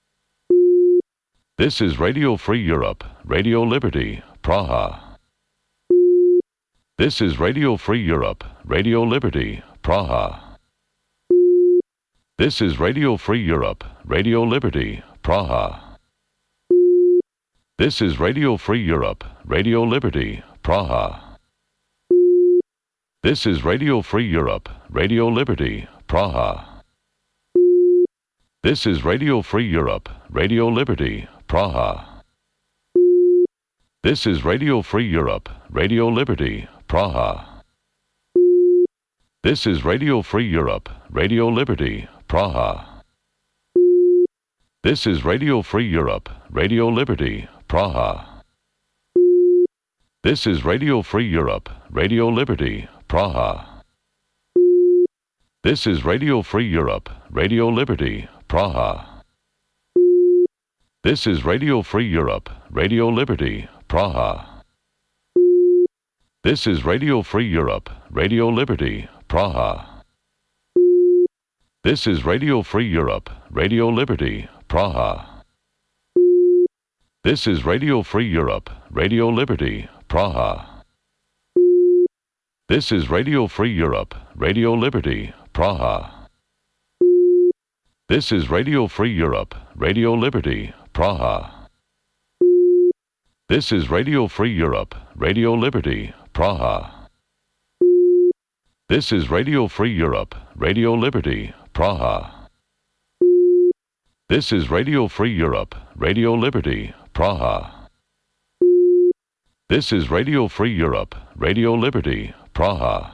This is Radio Free Europe, Radio Liberty, Praha. This is Radio Free Europe, Radio Liberty, Praha. This is Radio Free Europe, Radio Liberty, Praha. This is Radio Free Europe, Radio Liberty, Praha. This is Radio Free Europe, Radio Liberty, Praha. This is Radio Free Europe, Radio Liberty, Praha. This is Radio Free Europe, Radio Liberty, Praha. This is Radio Free Europe, Radio Liberty, Praha. This is Radio Free Europe, Radio Liberty, Praha. This is Radio Free Europe, Radio Liberty, Praha. This is Radio Free Europe, Radio Liberty, Praha. This is Radio Free Europe, Radio Liberty, Praha. This is Radio Free Europe, Radio Liberty, Praha. This is Radio Free Europe, Radio Liberty, Praha. This is Radio Free Europe, Radio Liberty, Praha. This is Radio Free Europe, Radio Liberty, Praha. This is Radio Free Europe, Radio Liberty, Praha. This is Radio Free Europe, Radio Liberty, Praha. This is Radio Free Europe, Radio Liberty, Praha. This is Radio Free Europe, Radio Liberty, Praha. This is Radio Free Europe, Radio Liberty, Praha.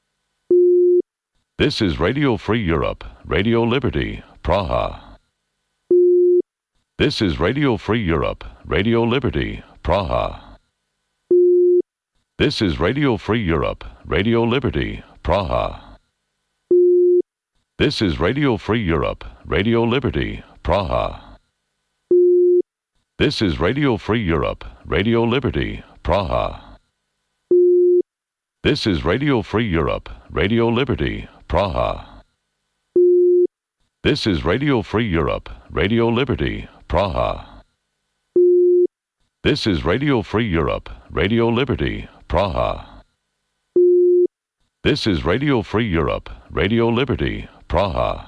This is Radio Free Europe, Radio Liberty, Praha. This is Radio Free Europe, Radio Liberty, Praha. This is Radio Free Europe, Radio Liberty, Praha. This is Radio Free Europe, Radio Liberty, Praha. This is Radio Free Europe, Radio Liberty, Praha. This is Radio Free Europe, Radio Liberty, Praha. This is Radio Free Europe, Radio Liberty, Praha. This is Radio Free Europe, Radio Liberty, Praha. This is Radio Free Europe, Radio Liberty, Praha.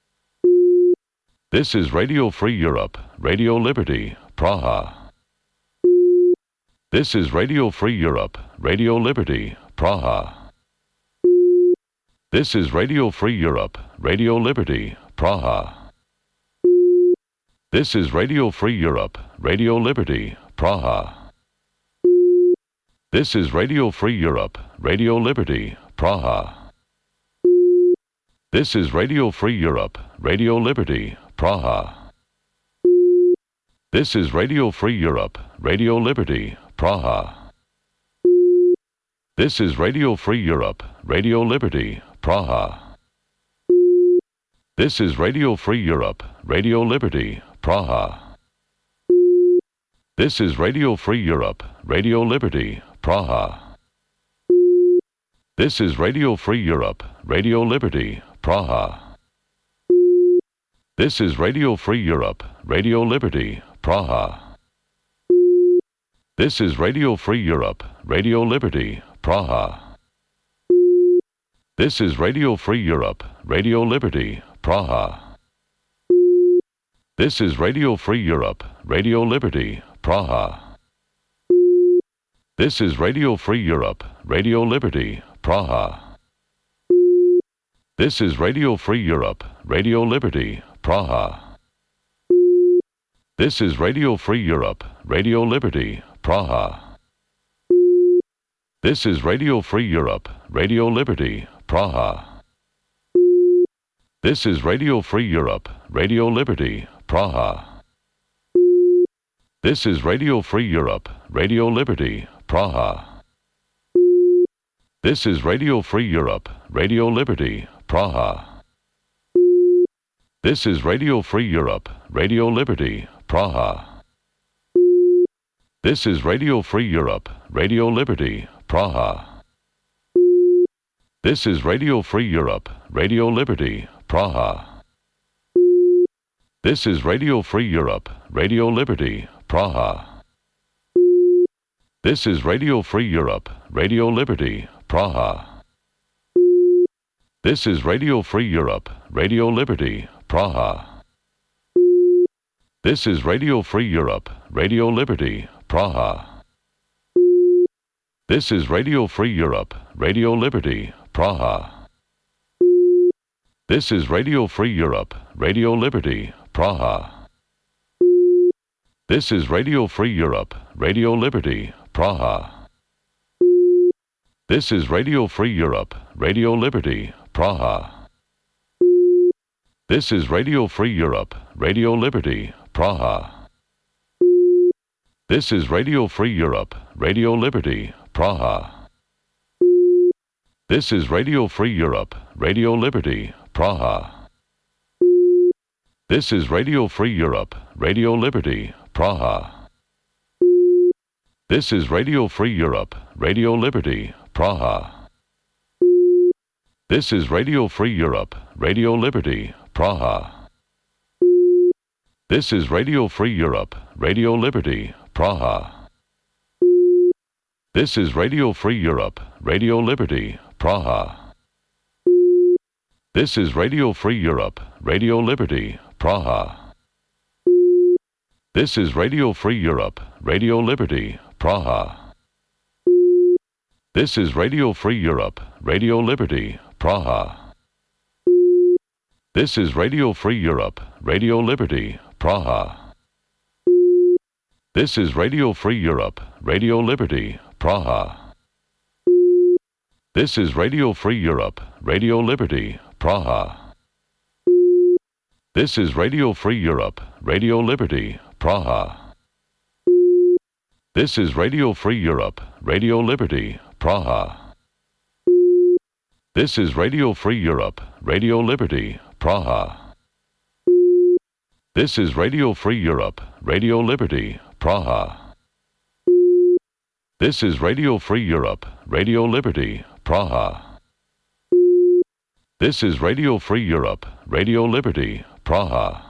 This is Radio Free Europe, Radio Liberty, Praha. This is Radio Free Europe, Radio Liberty, Praha. This is Radio Free Europe, Radio Liberty, Praha. This is Radio Free Europe, Radio Liberty, Praha. This is Radio Free Europe, Radio Liberty, Praha. This is Radio Free Europe, Radio Liberty, Praha. This is Radio Free Europe, Radio Liberty, Praha. This is Radio Free Europe, Radio Liberty, Praha. This is Radio Free Europe, Radio Liberty, Praha. This is Radio Free Europe, Radio Liberty, Praha. This is Radio Free Europe, Radio Liberty, Praha. This is Radio Free Europe, Radio Liberty, Praha. This is Radio Free Europe, Radio Liberty, Praha. This is Radio Free Europe, Radio Liberty, Praha. This is Radio Free Europe, Radio Liberty, Praha. This is Radio Free Europe, Radio Liberty, Praha. This is Radio Free Europe, Radio Liberty, Praha. This is Radio Free Europe, Radio Liberty, Praha. This is Radio Free Europe, Radio Liberty, Praha. This is Radio Free Europe, Radio Liberty, Praha. This is Radio Free Europe, Radio Liberty, Praha. This is Radio Free Europe, Radio Liberty, Praha. This is Radio Free Europe, Radio Liberty, Praha. This is Radio Free Europe, Radio Liberty, Praha. This is Radio Free Europe, Radio Liberty, Praha. This is Radio Free Europe, Radio Liberty, Praha. This is Radio Free Europe, Radio Liberty, Praha. This is Radio Free Europe, Radio Liberty, Praha. This is Radio Free Europe, Radio Liberty, Praha. This is Radio Free Europe, Radio Liberty, Praha. This is Radio Free Europe, Radio Liberty, Praha. This is Radio Free Europe, Radio Liberty, Praha. This is Radio Free Europe, Radio Liberty, Praha. This is Radio Free Europe, Radio Liberty, Praha. This is Radio Free Europe, Radio Liberty, Praha. This is Radio Free Europe, Radio Liberty, Praha. This is Radio Free Europe, Radio Liberty, Praha. This is Radio Free Europe, Radio Liberty, Praha. This is Radio Free Europe, Radio Liberty, Praha. This is Radio Free Europe, Radio Liberty, Praha. This is Radio Free Europe, Radio Liberty, Praha. This is Radio Free Europe, Radio Liberty, Praha. This is Radio Free Europe, Radio Liberty, Praha. This is Radio Free Europe, Radio Liberty, Praha. This is Radio Free Europe, Radio Liberty, Praha. This is Radio Free Europe, Radio Liberty, Praha. This is Radio Free Europe, Radio Liberty, Praha. This is Radio Free Europe, Radio Liberty, Praha. This is Radio Free Europe, Radio Liberty, Praha. This is Radio Free Europe, Radio Liberty, Praha. This is Radio Free Europe, Radio Liberty, Praha. This is Radio Free Europe, Radio Liberty, Praha. This is Radio Free Europe, Radio Liberty, Praha.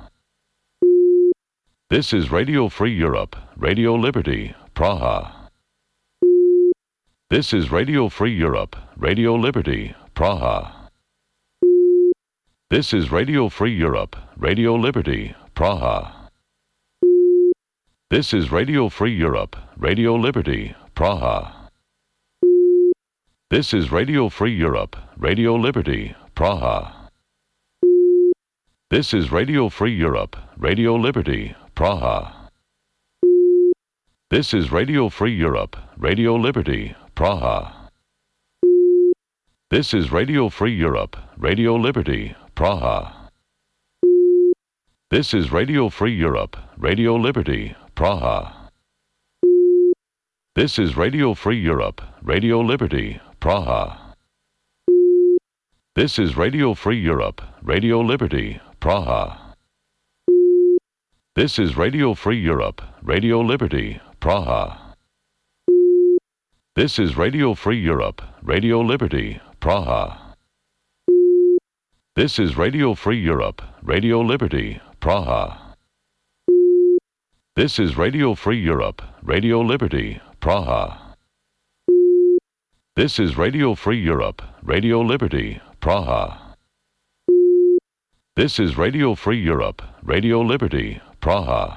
This is Radio Free Europe, Radio Liberty, Praha. This is Radio Free Europe, Radio Liberty, Praha. This is Radio Free Europe, Radio Liberty, Praha. This is Radio Free Europe, Radio Liberty, Praha. This is Radio Free Europe, Radio Liberty, Praha. This is Radio Free Europe, Radio Liberty, Praha. This is Radio Free Europe, Radio Liberty, Praha. This is Radio Free Europe, Radio Liberty, Praha. This is Radio Free Europe, Radio Liberty, Praha. This is Radio Free Europe, Radio Liberty, Praha. This is Radio Free Europe, Radio Liberty, Praha. This is Radio Free Europe, Radio Liberty, Praha. This is Radio Free Europe, Radio Liberty, Praha. This is Radio Free Europe, Radio Liberty, Praha. This is Radio Free Europe, Radio Liberty, Praha. This is Radio Free Europe, Radio Liberty, Praha. This is Radio Free Europe, Radio Liberty, Praha.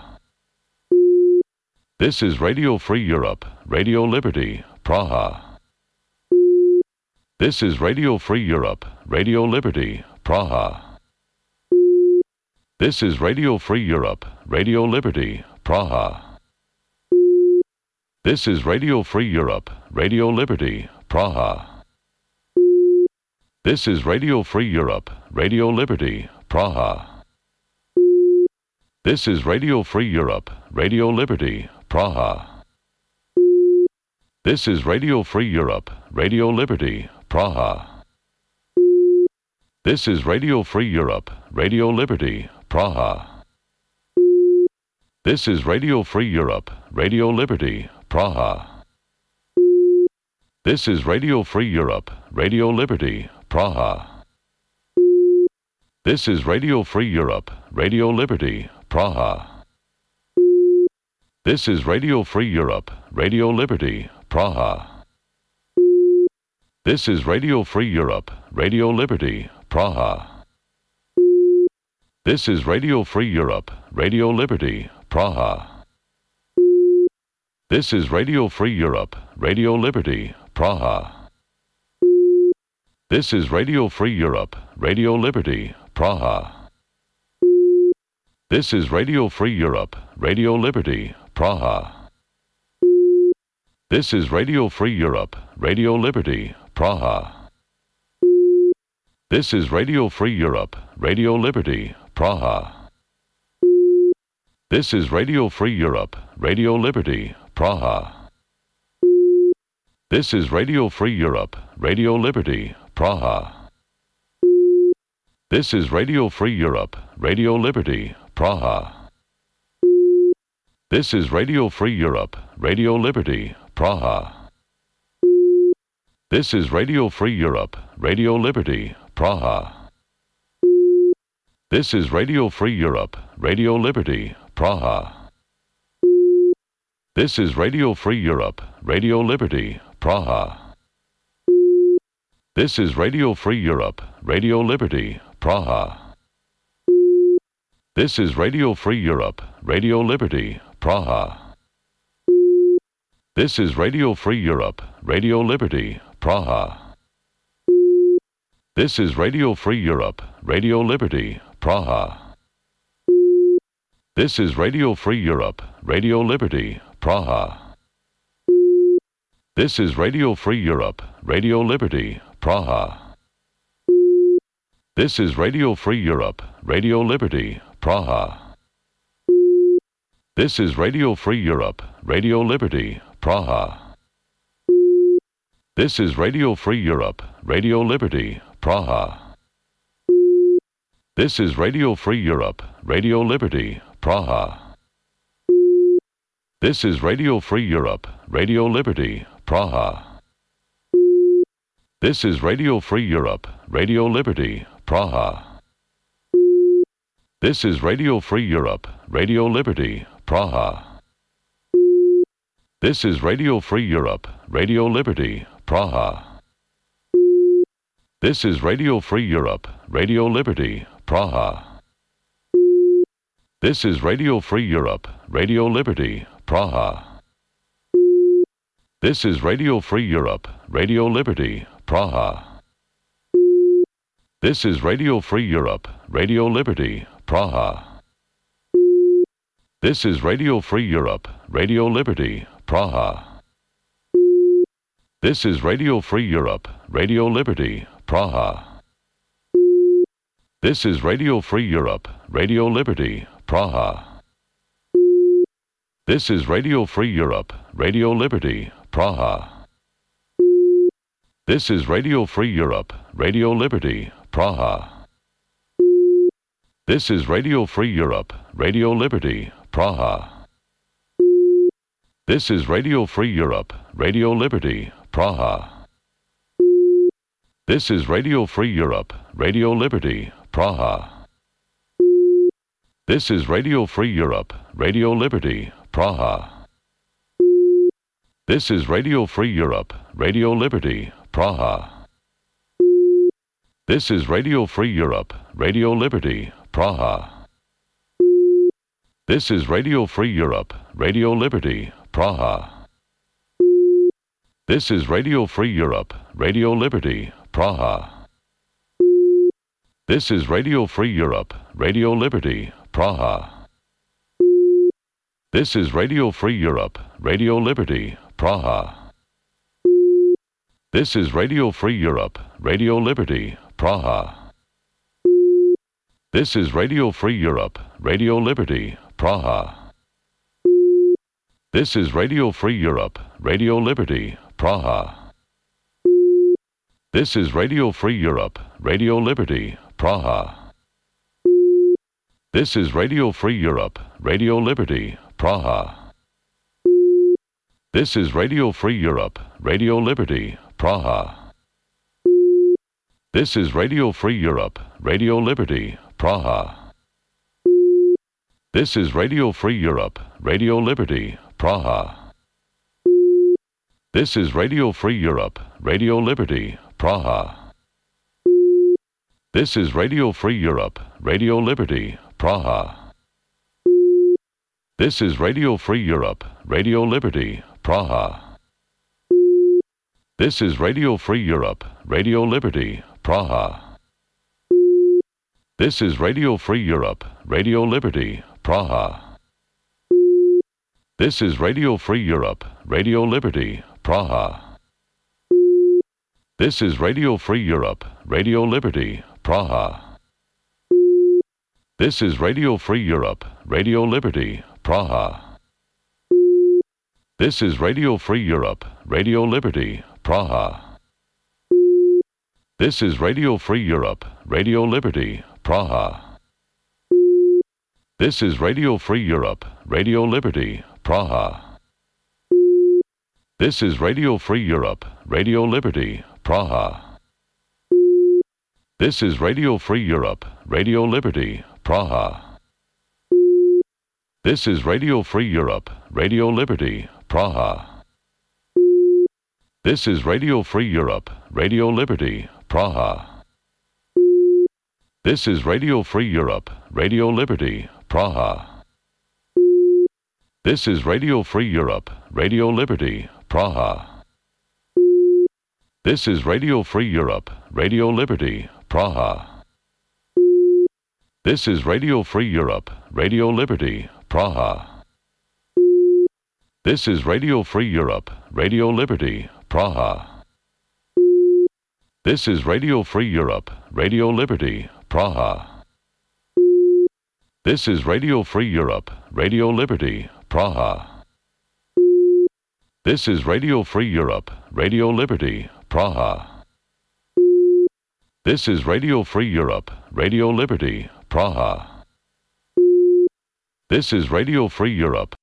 This is Radio Free Europe, Radio Liberty, Praha. This is Radio Free Europe, Radio Liberty, Praha. This is Radio Free Europe, Radio Liberty, Praha. This is Radio Free Europe, Radio Liberty, Praha. This is Radio Free Europe, Radio Liberty, Praha. This is Radio Free Europe, Radio Liberty, Praha. This is Radio Free Europe, Radio Liberty, Praha. This is Radio Free Europe, Radio Liberty, Praha. This is Radio Free Europe, Radio Liberty, Praha. This is Radio Free Europe, Radio Liberty, Praha. This is Radio Free Europe, Radio Liberty, Praha. This is Radio Free Europe, Radio Liberty, Praha. This is Radio Free Europe, Radio Liberty, Praha. This is Radio Free Europe, Radio Liberty, Praha. This is Radio Free Europe, Radio Liberty, Praha. This is Radio Free Europe, Radio Liberty, Praha. This is Radio Free Europe, Radio Liberty, Praha. This is Radio Free Europe, Radio Liberty, Praha. This is Radio Free Europe, Radio Liberty, Praha. This is Radio Free Europe, Radio Liberty, Praha. This is Radio Free Europe, Radio Liberty, Praha. This is Radio Free Europe, Radio Liberty, Praha. This is Radio Free Europe, Radio Liberty, Praha. This is Radio Free Europe, Radio Liberty, Praha. This is Radio Free Europe, Radio Liberty, Praha. This is Radio Free Europe, Radio Liberty, Praha. This is Radio Free Europe, Radio Liberty, Praha. This is Radio Free Europe, Radio Liberty, Praha. This is Radio Free Europe, Radio Liberty, Praha. This is Radio Free Europe, Radio Liberty, Praha. This is Radio Free Europe, Radio Liberty, Praha. This is Radio Free Europe, Radio Liberty, Praha. This is Radio Free Europe, Radio Liberty, Praha. This is Radio Free Europe, Radio Liberty, Praha. This is Radio Free Europe, Radio Liberty, Praha. This is Radio Free Europe, Radio Liberty, Praha. This is Radio Free Europe, Radio Liberty, Praha. This is Radio Free Europe, Radio Liberty, Praha. This is Radio Free Europe, Radio Liberty, Praha. This is Radio Free Europe, Radio Liberty, Praha. This is Radio Free Europe, Radio Liberty, Praha. This is Radio Free Europe, Radio Liberty, Praha. This is Radio Free Europe, Radio Liberty, Praha. This is Radio Free Europe, Radio Liberty, Praha. This is Radio Free Europe, Radio Liberty, Praha. This is Radio Free Europe, Radio Liberty, Praha. This is Radio Free Europe, Radio Liberty, Praha. This is Radio Free Europe, Radio Liberty, Praha. This is Radio Free Europe, Radio Liberty, Praha. This is Radio Free Europe, Radio Liberty, Praha. This is Radio Free Europe, Radio Liberty, Praha. This is Radio Free Europe, Radio Liberty, Praha. This is Radio Free Europe, Radio Liberty, Praha. This is Radio Free Europe, Radio Liberty, Praha. This is Radio Free Europe, Radio Liberty, Praha. This is Radio Free Europe, Radio Liberty, Praha. This is Radio Free Europe, Radio Liberty, Praha. This is Radio Free Europe, Radio Liberty, Praha. This is Radio Free Europe, Radio Liberty, Praha. This is Radio Free Europe, Radio Liberty, Praha. This is Radio Free Europe, Radio Liberty, Praha. This is Radio Free Europe, Radio Liberty, Praha. This is Radio Free Europe, Radio Liberty, Praha. This is Radio Free Europe, Radio Liberty, Praha. This is Radio Free Europe, Radio Liberty, Praha. This is Radio Free Europe, Radio Liberty, Praha. This is Radio Free Europe, Radio Liberty, Praha. This is Radio Free Europe, Radio Liberty, Praha. This is Radio Free Europe, Radio Liberty, Praha. This is Radio Free Europe, Radio Liberty, Praha. This is Radio Free Europe, Radio Liberty, Praha. This is Radio Free Europe, Radio Liberty, Praha. This is Radio Free Europe, Radio Liberty, Praha. This is Radio Free Europe, Radio Liberty, Praha. This is Radio Free Europe, Radio Liberty, Praha. This is Radio Free Europe, Radio Liberty, Praha. This is Radio Free Europe, Radio Liberty, Praha. This is Radio Free Europe, Radio Liberty, Praha. This is Radio Free Europe, Radio Liberty, Praha. This is Radio Free Europe, Radio Liberty, Praha. This is Radio Free Europe, Radio Liberty, Praha. This is Radio Free Europe, Radio Liberty, Praha. This is Radio Free Europe, Radio Liberty, Praha. This is Radio Free Europe, Radio Liberty, Praha. This is Radio Free Europe, Radio Liberty, Praha. This is Radio Free Europe, Radio Liberty, Praha. This is Radio Free Europe, Radio Liberty, Praha. This is Radio Free Europe, Radio Liberty, Praha. This is Radio Free Europe, Radio Liberty, Praha. This is Radio Free Europe, Radio Liberty, Praha. This is Radio Free Europe, Radio Liberty, Praha. This is Radio Free Europe,